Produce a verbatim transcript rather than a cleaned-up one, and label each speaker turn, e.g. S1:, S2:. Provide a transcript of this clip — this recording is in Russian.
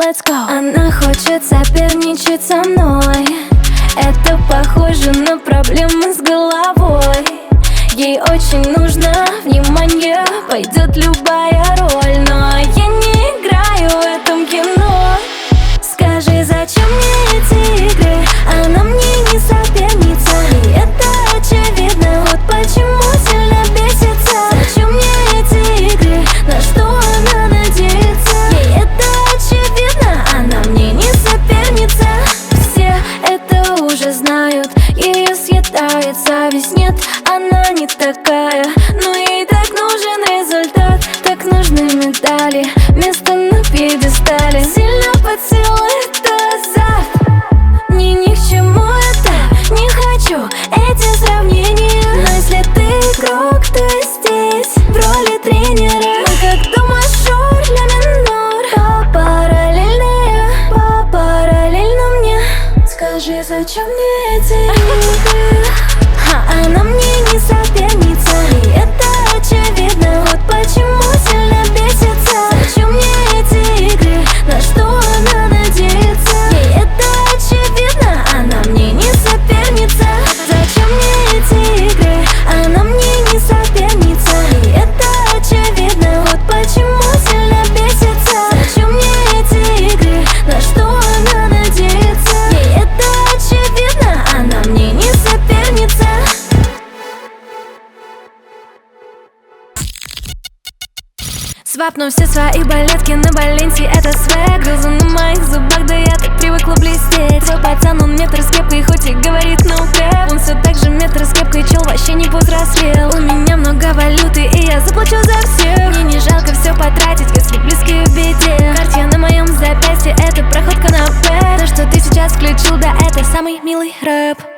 S1: let's go. Она хочет соперничать со мной. Это похоже на проблемы с головой. Ей очень нужно внимание, пойдет любая роль, но я не играю в этом кино. Скажи, зачем мне эти игры? Она мне не соперница, и это очевидно. Вот почему сильно бесится. Зачем мне эти игры? На что она надеется? Ей это очевидно, она мне не соперница. Все это уже знают, ее съедает совесть. Нет, она не такая, но ей так нужен результат. Так нужны медали, место на пьедестале. Сильно поцелуй, это азарт. Мне ни к чему это, не хочу эти сравнения. Но если ты игрок, то здесь в роли тренера. Мы как до мажор, ля минор, по параллельные, по параллельно мне. Скажи, зачем мне эти игры? А она мне не соперница, и это очевидно. Вот почему сильно бесится. Зачем мне эти игры? На что она надеется? Ей это очевидно, она мне не соперница. Зачем мне эти игры? Она мне не соперница, и это очевидно. Вот почему сильно бесится. Зачем мне эти игры? На что она надеется? Ей это очевидно, она мне не соперница. Свапну все свои балетки на Баленси, это свэг. Гроза на моих зубах, да я так привыкла блестеть. Твой пацан, он метр с кепкой, хоть и говорит no crap. Он все так же метр с кепкой, чел вообще не повзрослел. У меня много валюты, и я заплачу за всех. Мне не жалко все потратить, если близкие в беде. Картье на моем запястье, это проход канапе. То, что ты сейчас включил, да это самый милый рэп.